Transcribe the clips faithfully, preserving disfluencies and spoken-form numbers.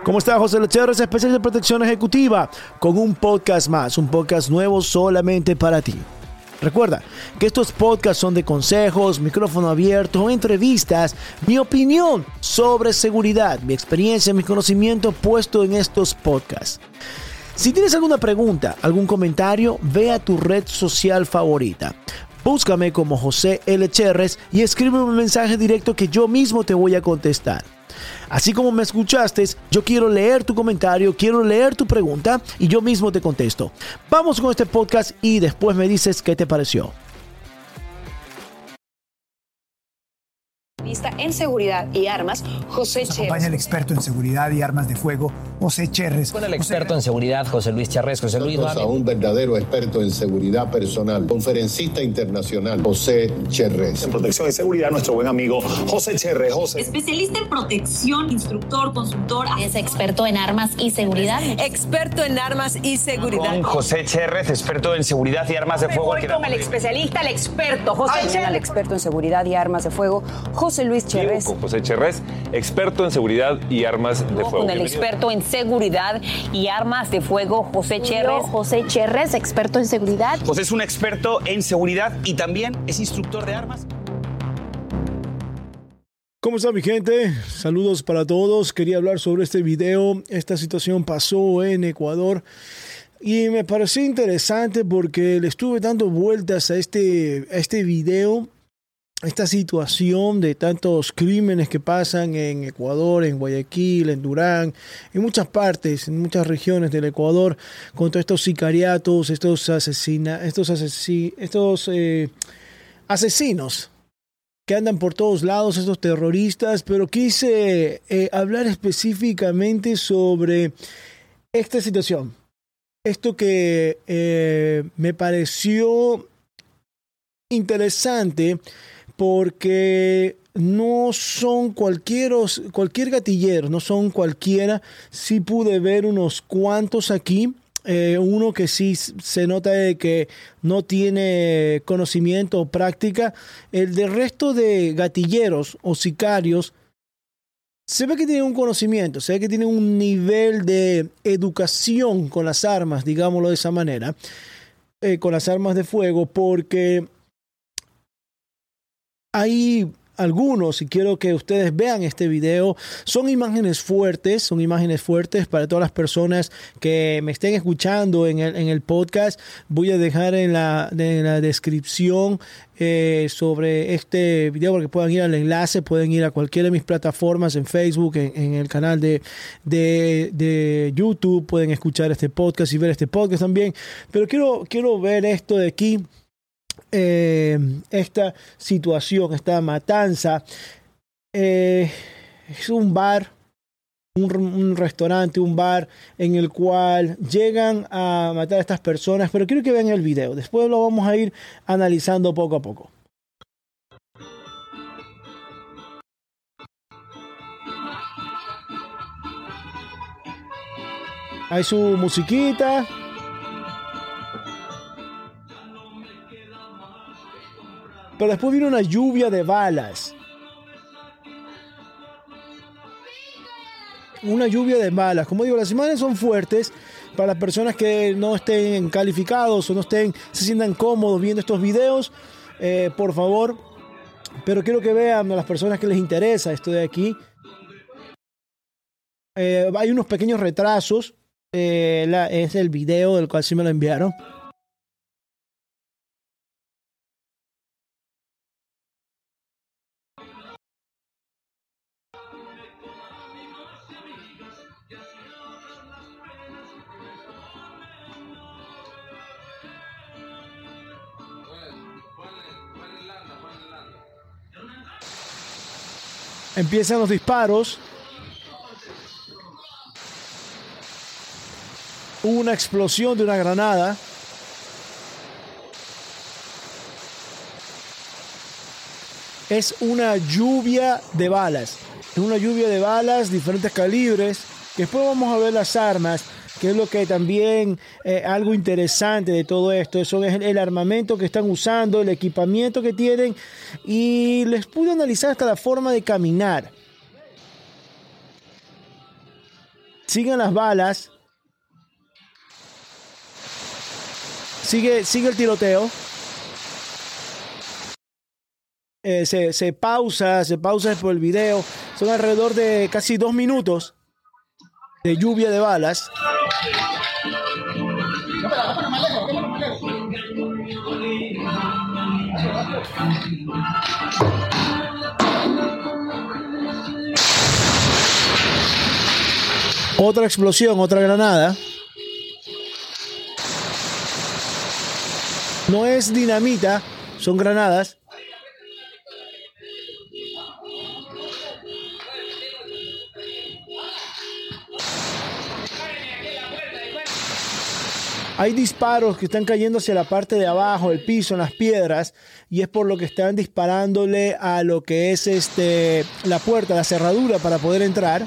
¿Cómo está? José Lecheres, especialista de protección ejecutiva, con un podcast más, un podcast nuevo solamente para ti. Recuerda que estos podcasts son de consejos, micrófono abierto, entrevistas, mi opinión sobre seguridad, mi experiencia, mi conocimiento puesto en estos podcasts. Si tienes alguna pregunta, algún comentario, ve a tu red social favorita. Búscame como José L. Cherres y escribe un mensaje directo que yo mismo te voy a contestar. Así como me escuchaste, yo quiero leer tu comentario, quiero leer tu pregunta y yo mismo te contesto. Vamos con este podcast y después me dices qué te pareció. En seguridad y armas, José Cherres. Acompaña el experto en seguridad y armas de fuego, José Cherres. Con el experto en seguridad, José Luis Cherres. José Luis, a un verdadero experto en seguridad personal, conferencista internacional, José Cherres. En protección y seguridad, nuestro buen amigo José Cherres. José. Especialista en protección, instructor, consultor. Es experto en armas y seguridad. Experto en armas y seguridad. Con José Cherres, experto en seguridad y armas de fuego. Voy con el especialista, el experto, José Ay, Cherres. El experto en seguridad y armas de fuego, José Luis Cherres. Con José Cherres, experto en seguridad y armas de fuego. Con el experto en seguridad y armas de fuego, José Cherres. José Cherres, experto en seguridad. José es un experto en seguridad y también es instructor de armas. ¿Cómo está mi gente? Saludos para todos. Quería hablar sobre este video. Esta situación pasó en Ecuador y me pareció interesante porque le estuve dando vueltas a este, a este video. Esta situación de tantos crímenes que pasan en Ecuador, en Guayaquil, en Durán, en muchas partes, en muchas regiones del Ecuador, contra estos sicariatos, estos asesina, estos asesi, estos eh, asesinos que andan por todos lados, estos terroristas, pero quise eh, hablar específicamente sobre esta situación. Esto que eh, me pareció interesante porque no son cualquier, cualquier gatillero, no son cualquiera. Sí pude ver unos cuantos aquí. Eh, uno que sí se nota de que no tiene conocimiento o práctica. El del resto de gatilleros o sicarios se ve que tienen un conocimiento, se ve que tienen un nivel de educación con las armas, digámoslo de esa manera, eh, con las armas de fuego, porque hay algunos, y quiero que ustedes vean este video, son imágenes fuertes, son imágenes fuertes para todas las personas que me estén escuchando en el, en el podcast. Voy a dejar en la, en la descripción eh, sobre este video para que puedan ir al enlace, pueden ir a cualquiera de mis plataformas, en Facebook, en, en el canal de, de, de YouTube, pueden escuchar este podcast y ver este podcast también. Pero quiero, quiero ver esto de aquí. Eh, esta situación, esta matanza, eh, es un bar, un, un restaurante, un bar en el cual llegan a matar a estas personas, pero quiero que vean el video, después lo vamos a ir analizando poco a poco. Hay su musiquita. Pero después vino una lluvia de balas. Una lluvia de balas. Como digo, las imágenes son fuertes para las personas que no estén calificados o no estén, se sientan cómodos viendo estos videos. Eh, por favor. Pero quiero que vean a las personas que les interesa esto de aquí. Eh, hay unos pequeños retrasos. Eh, la, es el video del cual sí me lo enviaron. Empiezan los disparos. Hubo una explosión de una granada. Es una lluvia de balas. Es una lluvia de balas, diferentes calibres. Después vamos a ver las armas, que es lo que también eh, algo interesante de todo esto. Eso es el, el armamento que están usando, el equipamiento que tienen. Y les pude analizar hasta la forma de caminar. siguen las balas. Sigue, sigue el tiroteo. Eh, se, se pausa, se pausa por el video. Son alrededor de casi dos minutos de lluvia de balas. Otra explosión, otra granada. No es dinamita, son granadas. Hay disparos que están cayendo hacia la parte de abajo, el piso, en las piedras, y es por lo que están disparándole a lo que es este la puerta, la cerradura para poder entrar.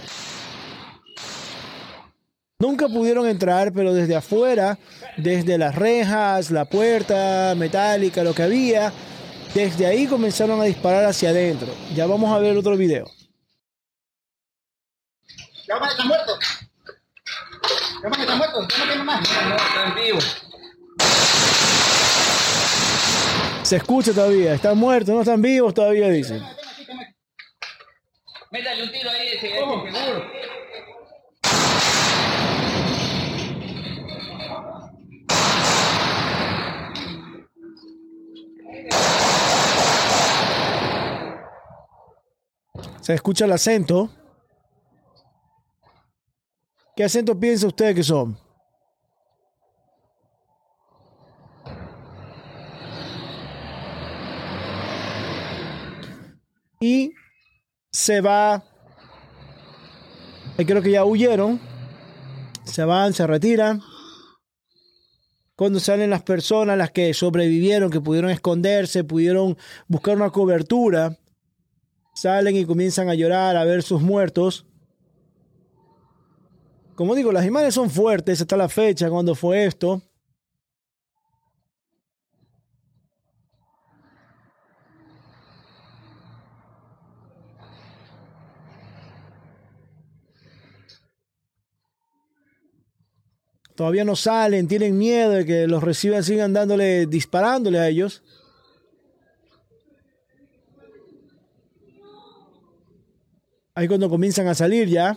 Nunca pudieron entrar, pero desde afuera, desde las rejas, la puerta metálica, lo que había, desde ahí comenzaron a disparar hacia adentro. Ya vamos a ver otro video. Ya está muerto. Ya está muerto. Ya no tiene más. No, no, están vivos. Se escucha todavía. Están muertos, no están vivos todavía, dicen. Métale un tiro ahí, ese, seguro. Se escucha el acento. ¿Qué acento piensa usted que son? Y se va. Creo que ya huyeron. Se van, se retiran. Cuando salen las personas, las que sobrevivieron, que pudieron esconderse, pudieron buscar una cobertura, salen y comienzan a llorar, a ver sus muertos. Como digo, las imágenes son fuertes hasta la fecha, cuando fue esto. Todavía no salen, tienen miedo de que los reciban, sigan dándole, disparándole a ellos. Ahí cuando comienzan a salir ya.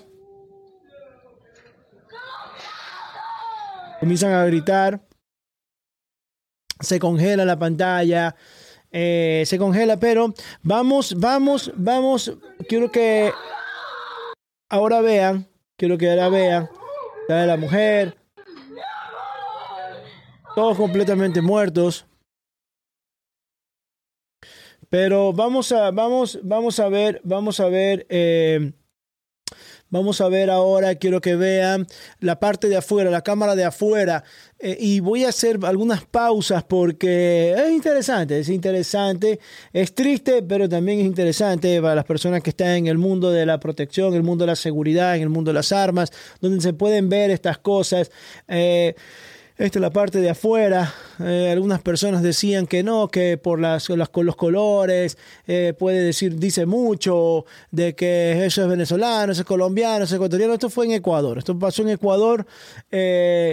Comienzan a gritar. Se congela la pantalla. Eh, se congela, pero vamos, vamos, vamos. Quiero que ahora vean. Quiero que ahora vean. La de la mujer. Todos completamente muertos. Pero vamos a, vamos, vamos a ver, vamos a ver, eh, vamos a ver ahora, quiero que vean la parte de afuera, la cámara de afuera, eh, y voy a hacer algunas pausas porque es interesante, es interesante, es triste, pero también es interesante para las personas que están en el mundo de la protección, el mundo de la seguridad, en el mundo de las armas, donde se pueden ver estas cosas. Eh, Esta es la parte de afuera. Eh, algunas personas decían que no, que por las, las con los colores eh, puede decir, dice mucho de que eso es venezolano, eso es colombiano, eso es ecuatoriano. Esto fue en Ecuador. Esto pasó en Ecuador. Eh,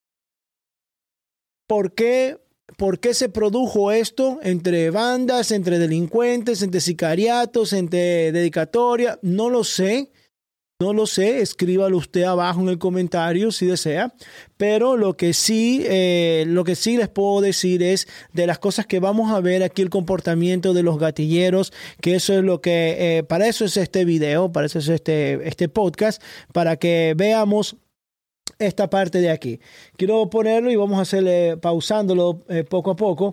¿Por qué? ¿Por qué se produjo esto entre bandas, entre delincuentes, entre sicariatos, entre dedicatoria? No lo sé. No lo sé, escríbalo usted abajo en el comentario si desea, pero lo que sí, eh, lo que sí les puedo decir es de las cosas que vamos a ver aquí, el comportamiento de los gatilleros, que eso es lo que, eh, para eso es este video, para eso es este, este podcast, para que veamos esta parte de aquí. Quiero ponerlo y vamos a hacerle, pausándolo eh, poco a poco.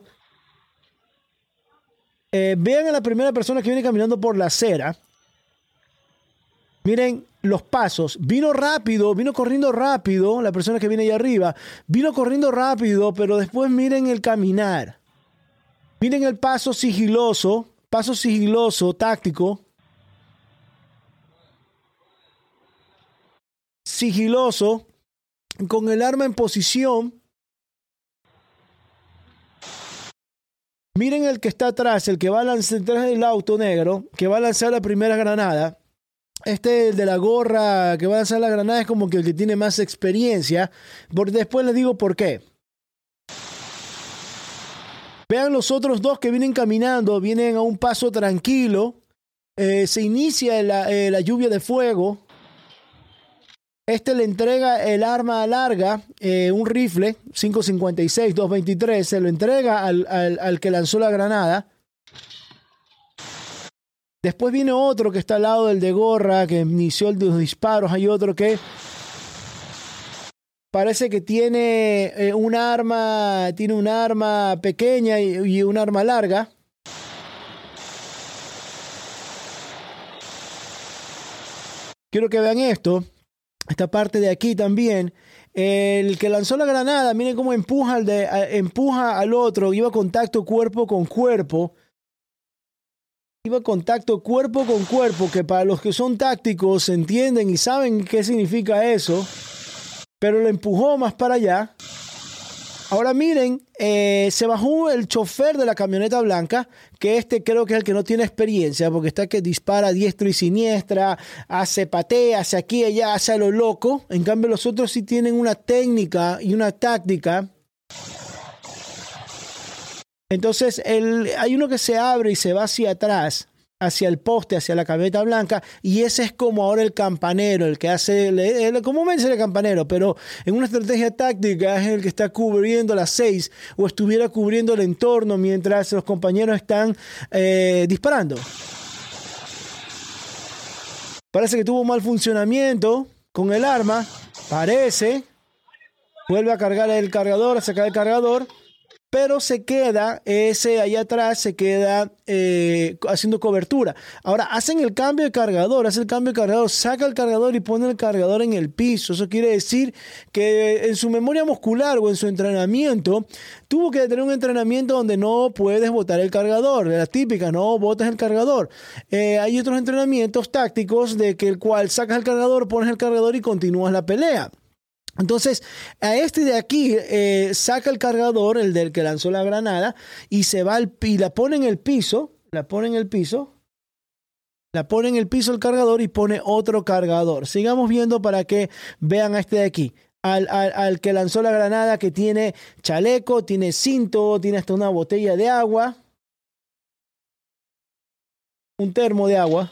Eh, vean a la primera persona que viene caminando por la acera. Miren los pasos. Vino rápido, vino corriendo rápido. La persona que viene allá arriba vino corriendo rápido, pero después miren el caminar. Miren el paso sigiloso, paso sigiloso, táctico. Sigiloso, con el arma en posición. Miren el que está atrás, el que va a lanzar detrás del auto negro, que va a lanzar la primera granada. Este el de la gorra que va a lanzar la granada es como que el que tiene más experiencia. Por, después les digo por qué. Vean los otros dos que vienen caminando, vienen a un paso tranquilo. Eh, se inicia la, eh, la lluvia de fuego. Este le entrega el arma larga, eh, un rifle cinco cincuenta y seis, dos veintitrés. Se lo entrega al, al, al que lanzó la granada. Después viene otro que está al lado del de gorra, que inició los disparos. Hay otro que parece que tiene eh, un arma, tiene un arma pequeña y, y un arma larga. Quiero que vean esto. Esta parte de aquí también. El que lanzó la granada, miren cómo empuja al, de, a, empuja al otro. Iba a contacto cuerpo con cuerpo. Iba a contacto cuerpo con cuerpo, que para los que son tácticos entienden y saben qué significa eso, pero lo empujó más para allá. Ahora miren, eh, se bajó el chofer de la camioneta blanca, que este creo que es el que no tiene experiencia, porque está que dispara diestro y siniestra, hace patea, hace aquí y allá, hace a lo loco. En cambio los otros sí tienen una técnica y una táctica. Entonces el, hay uno que se abre y se va hacia atrás, hacia el poste, hacia la camioneta blanca, y ese es como ahora el campanero, el que hace, el, comúnmente es el campanero, pero en una estrategia táctica es el que está cubriendo las seis o estuviera cubriendo el entorno mientras los compañeros están eh, disparando. Parece que tuvo mal funcionamiento con el arma, parece, vuelve a cargar el cargador, a sacar el cargador. Pero se queda, ese allá atrás se queda eh, haciendo cobertura. Ahora hacen el cambio de cargador, hace el cambio de cargador, saca el cargador y pone el cargador en el piso. Eso quiere decir que en su memoria muscular o en su entrenamiento, tuvo que tener un entrenamiento donde no puedes botar el cargador. La típica, no botes el cargador. Eh, hay otros entrenamientos tácticos de que el cual sacas el cargador, pones el cargador y continúas la pelea. Entonces, a este de aquí eh, saca el cargador, el del que lanzó la granada, y se va al, y la pone en el piso, la pone en el piso, la pone en el piso el cargador y pone otro cargador. Sigamos viendo para que vean a este de aquí. Al, al, al que lanzó la granada, que tiene chaleco, tiene cinto, tiene hasta una botella de agua, un termo de agua.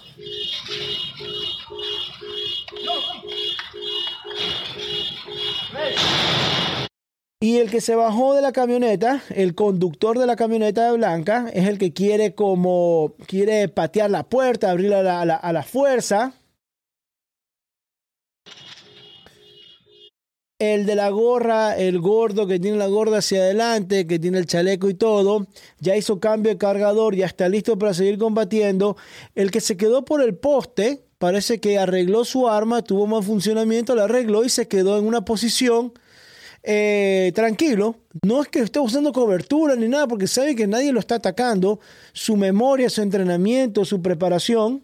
Y el que se bajó de la camioneta, el conductor de la camioneta blanca, es el que quiere como, quiere patear la puerta, abrirla a la, a la, a la fuerza. El de la gorra, el gordo que tiene la gorra hacia adelante, que tiene el chaleco y todo, ya hizo cambio de cargador, ya está listo para seguir combatiendo. El que se quedó por el poste, parece que arregló su arma, tuvo mal funcionamiento, la arregló y se quedó en una posición Eh, tranquilo. No es que esté usando cobertura ni nada, porque sabe que nadie lo está atacando. Su memoria, su entrenamiento, su preparación.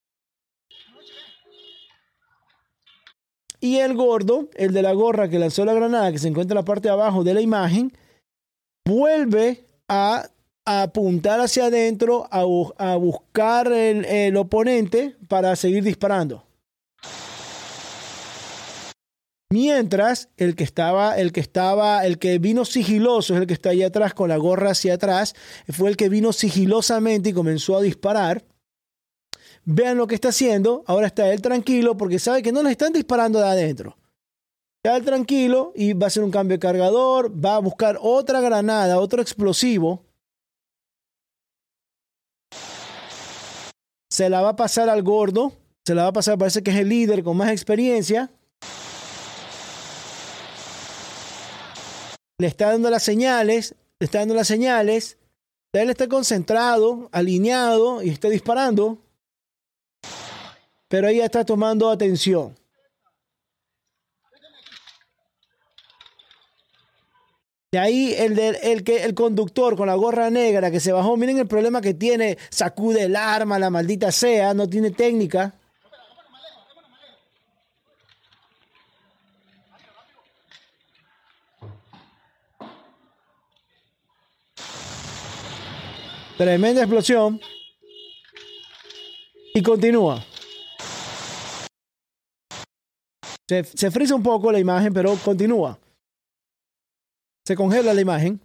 Y el gordo, el de la gorra que lanzó la granada, que se encuentra en la parte de abajo de la imagen, vuelve a, a apuntar hacia adentro, a, a buscar el, el oponente para seguir disparando. Mientras el que estaba, el que estaba, el que vino sigiloso, es el que está allá atrás con la gorra hacia atrás, fue el que vino sigilosamente y comenzó a disparar. Vean lo que está haciendo. Ahora está él tranquilo porque sabe que no le están disparando de adentro. Está él tranquilo y va a hacer un cambio de cargador, va a buscar otra granada, otro explosivo. Se la va a pasar al gordo, se la va a pasar, parece que es el líder con más experiencia. Le está dando las señales, le está dando las señales. Él está concentrado, alineado y está disparando. Pero ella está tomando atención. De ahí el, de, el, que, el conductor con la gorra negra que se bajó. Miren el problema que tiene. Sacude el arma, la maldita sea. No tiene técnica. Tremenda explosión. Y continúa. Se, se frisa un poco la imagen, pero continúa. Se congela la imagen.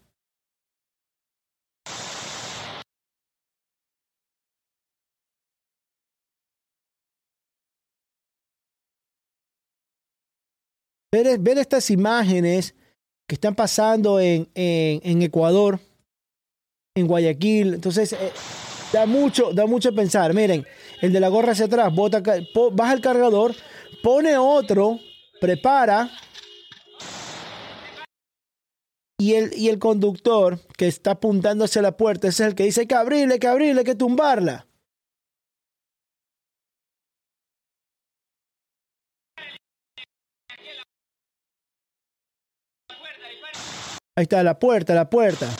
Ver, ver estas imágenes que están pasando en, en, en Ecuador, en Guayaquil, entonces eh, da mucho, da mucho a pensar. Miren, el de la gorra hacia atrás, bota, po, baja el cargador, pone otro, prepara, y el, y el conductor que está apuntando hacia la puerta, ese es el que dice: hay que abrirle, hay que abrirle, hay que tumbarla. Ahí está, la puerta, la puerta.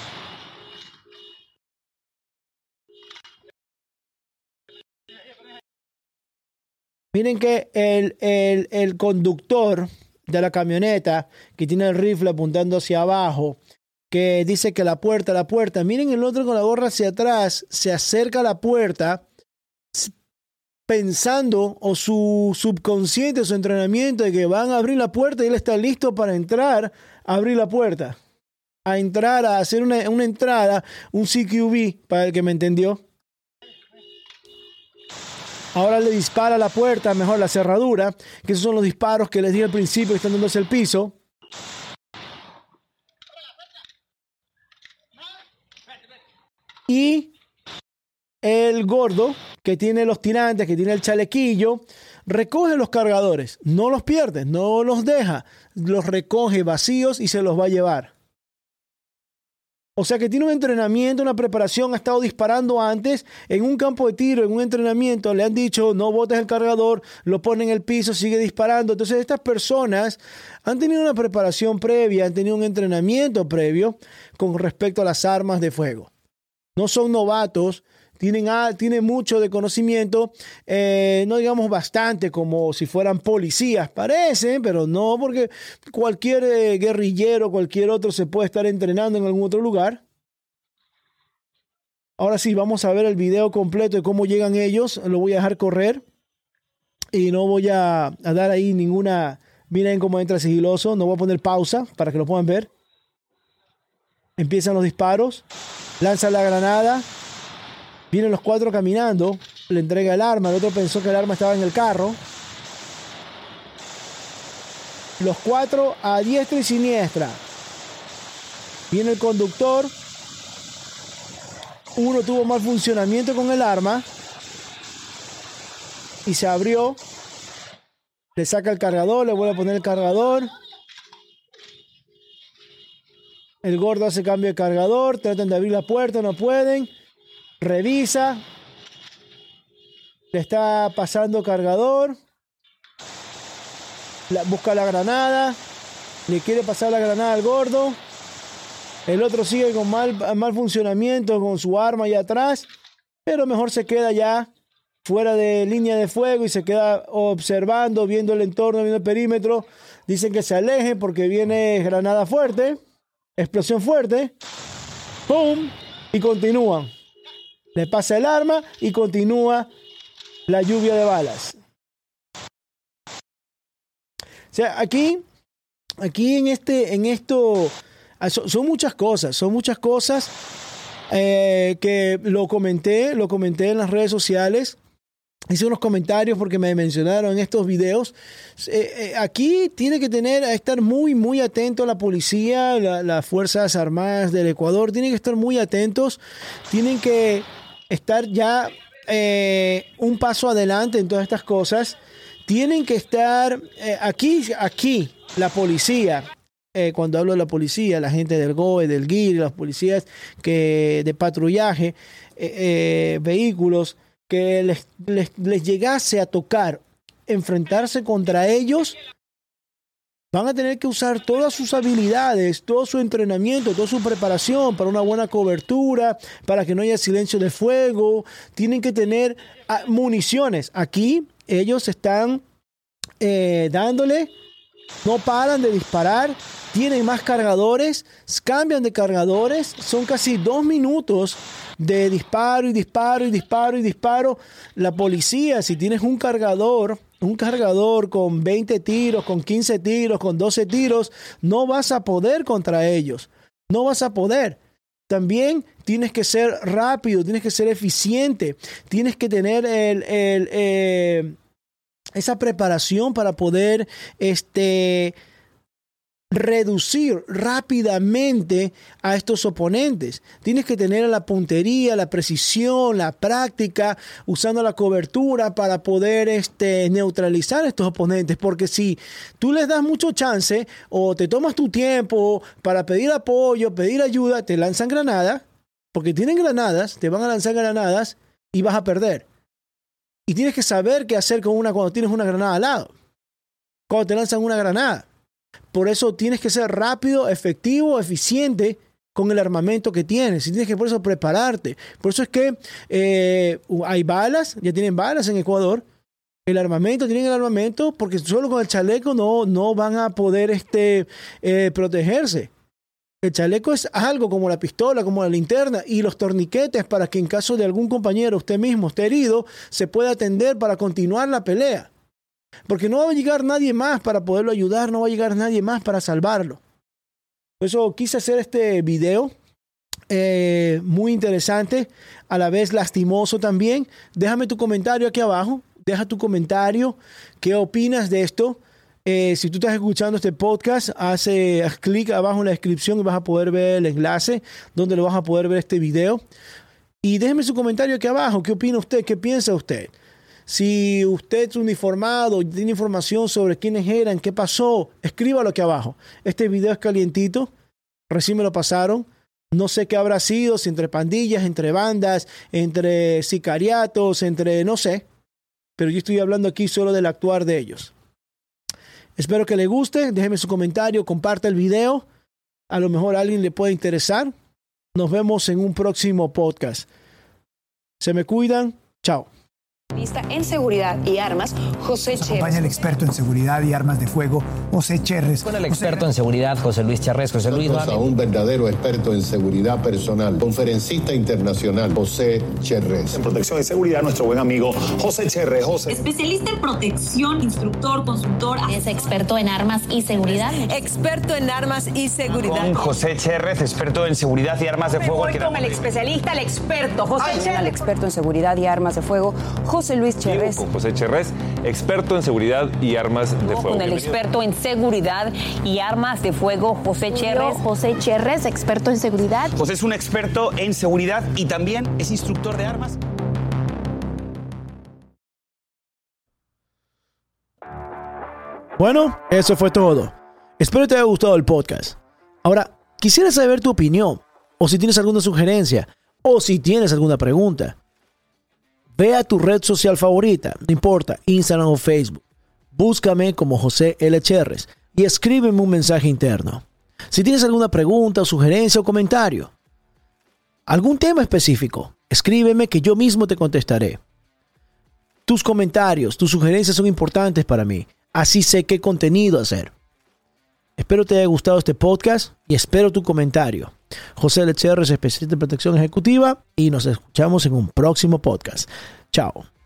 Miren que el, el, el conductor de la camioneta que tiene el rifle apuntando hacia abajo, que dice que la puerta, la puerta. Miren el otro con la gorra hacia atrás, se acerca a la puerta pensando, o su subconsciente, su entrenamiento de que van a abrir la puerta y él está listo para entrar, a abrir la puerta, a entrar, a hacer una, una entrada, un C Q B, para el que me entendió. Ahora le dispara a la puerta, mejor la cerradura, que esos son los disparos que les di al principio, que están dándose el piso. Y el gordo, que tiene los tirantes, que tiene el chalequillo, recoge los cargadores, no los pierde, no los deja, los recoge vacíos y se los va a llevar. O sea que tiene un entrenamiento, una preparación, ha estado disparando antes en un campo de tiro, en un entrenamiento, le han dicho no botes el cargador, lo pone en el piso, sigue disparando. Entonces estas personas han tenido una preparación previa, han tenido un entrenamiento previo con respecto a las armas de fuego. No son novatos. Tienen, tienen mucho de conocimiento, eh, no digamos bastante como si fueran policías, parecen, pero no, porque cualquier eh, guerrillero, cualquier otro se puede estar entrenando en algún otro lugar. Ahora sí, vamos a ver el video completo de cómo llegan ellos. Lo voy a dejar correr y no voy a, a dar ahí ninguna... Miren cómo entra sigiloso, no voy a poner pausa para que lo puedan ver. Empiezan los disparos, lanza la granada. Vienen los cuatro caminando, le entrega el arma, el otro pensó que el arma estaba en el carro. Los cuatro a diestra y siniestra. Viene el conductor. Uno tuvo mal funcionamiento con el arma y se abrió. Le saca el cargador, le vuelve a poner el cargador. El gordo hace cambio de cargador, tratan de abrir la puerta, no pueden. Revisa, le está pasando cargador, la, busca la granada, le quiere pasar la granada al gordo, el otro sigue con mal, mal funcionamiento con su arma allá atrás, pero mejor se queda ya fuera de línea de fuego y se queda observando, viendo el entorno, viendo el perímetro. Dicen que se alejen porque viene granada fuerte, explosión fuerte, ¡pum! Y continúan. Le pasa el arma y continúa la lluvia de balas. O sea, aquí, aquí en este, en esto, son, son muchas cosas, son muchas cosas eh, que lo comenté, lo comenté en las redes sociales. Hice unos comentarios porque me mencionaron en estos videos. Eh, eh, aquí tiene que tener, estar muy, muy atento a la policía, la, las Fuerzas Armadas del Ecuador. Tienen que estar muy atentos. Tienen que estar ya eh, un paso adelante en todas estas cosas. Tienen que estar eh, aquí, aquí, la policía. Eh, cuando hablo de la policía, la gente del G O E, del G I R, las policías que, de patrullaje, eh, eh, vehículos, que les, les, les llegase a tocar enfrentarse contra ellos, van a tener que usar todas sus habilidades, todo su entrenamiento, toda su preparación para una buena cobertura, para que no haya silencio de fuego. Tienen que tener ah, municiones. Aquí ellos están eh, dándole, no paran de disparar, tienen más cargadores, cambian de cargadores, son casi dos minutos de disparo y disparo y disparo y disparo. La policía, si tienes un cargador un cargador con veinte tiros, con quince tiros, con doce tiros, no vas a poder contra ellos. No vas a poder. También tienes que ser rápido, tienes que ser eficiente, tienes que tener el, el, eh, esa preparación para poder este, reducir rápidamente a estos oponentes. Tienes que tener la puntería, la precisión, la práctica, usando la cobertura para poder este, neutralizar a estos oponentes. Porque si tú les das mucho chance o te tomas tu tiempo para pedir apoyo, pedir ayuda, te lanzan granadas, porque tienen granadas, te van a lanzar granadas y vas a perder. Y tienes que saber qué hacer con una cuando tienes una granada al lado. Cuando te lanzan una granada. Por eso tienes que ser rápido, efectivo, eficiente con el armamento que tienes. Y tienes que por eso prepararte. Por eso es que eh, hay balas, ya tienen balas en Ecuador. El armamento, tienen el armamento, porque solo con el chaleco no, no van a poder este, eh, protegerse. El chaleco es algo como la pistola, como la linterna y los torniquetes para que en caso de algún compañero, usted mismo esté herido, se pueda atender para continuar la pelea. Porque no va a llegar nadie más para poderlo ayudar, no va a llegar nadie más para salvarlo. Por eso quise hacer este video eh, muy interesante, a la vez lastimoso también. Déjame tu comentario aquí abajo, deja tu comentario, ¿qué opinas de esto? Eh, si tú estás escuchando este podcast, haz, eh, haz clic abajo en la descripción y vas a poder ver el enlace donde lo vas a poder ver este video. Y déjeme su comentario aquí abajo, ¿qué opina usted? ¿Qué piensa usted? Si usted es uniformado, tiene información sobre quiénes eran, qué pasó, escríbalo aquí abajo. Este video es calientito, recién me lo pasaron. No sé qué habrá sido, si entre pandillas, entre bandas, entre sicariatos, entre no sé. Pero yo estoy hablando aquí solo del actuar de ellos. Espero que le guste, déjeme su comentario, comparta el video. A lo mejor a alguien le puede interesar. Nos vemos en un próximo podcast. Se me cuidan. Chao. En seguridad y armas, José Nos acompaña el experto en seguridad y armas de fuego, José Cherres. Con el experto en seguridad, José Luis Cherres. José Luis, a un verdadero experto en seguridad personal, conferencista internacional, José Cherres. En protección y seguridad, nuestro buen amigo José Cherres. José. Especialista en protección, instructor, consultor. Es experto en armas y seguridad. Experto en armas y seguridad. Con José Cherres, experto en seguridad y armas de fuego. Voy con el especialista, el experto, José Cherres. El experto en seguridad y armas de fuego, José Luis Cherres. Con José Cherres, experto en seguridad y armas de fuego. Con el experto en seguridad y armas de fuego, José Cherres. José Cherres, experto en seguridad. José es un experto en seguridad y también es instructor de armas. Bueno, eso fue todo. Espero te haya gustado el podcast. Ahora, quisiera saber tu opinión, o si tienes alguna sugerencia, o si tienes alguna pregunta. Ve a tu red social favorita, no importa, Instagram o Facebook. Búscame como José L. Cherres y escríbeme un mensaje interno. Si tienes alguna pregunta, sugerencia o comentario, algún tema específico, escríbeme que yo mismo te contestaré. Tus comentarios, tus sugerencias son importantes para mí. Así sé qué contenido hacer. Espero te haya gustado este podcast y espero tu comentario. José L. Cherres, especialista en protección ejecutiva, y nos escuchamos en un próximo podcast. Chao.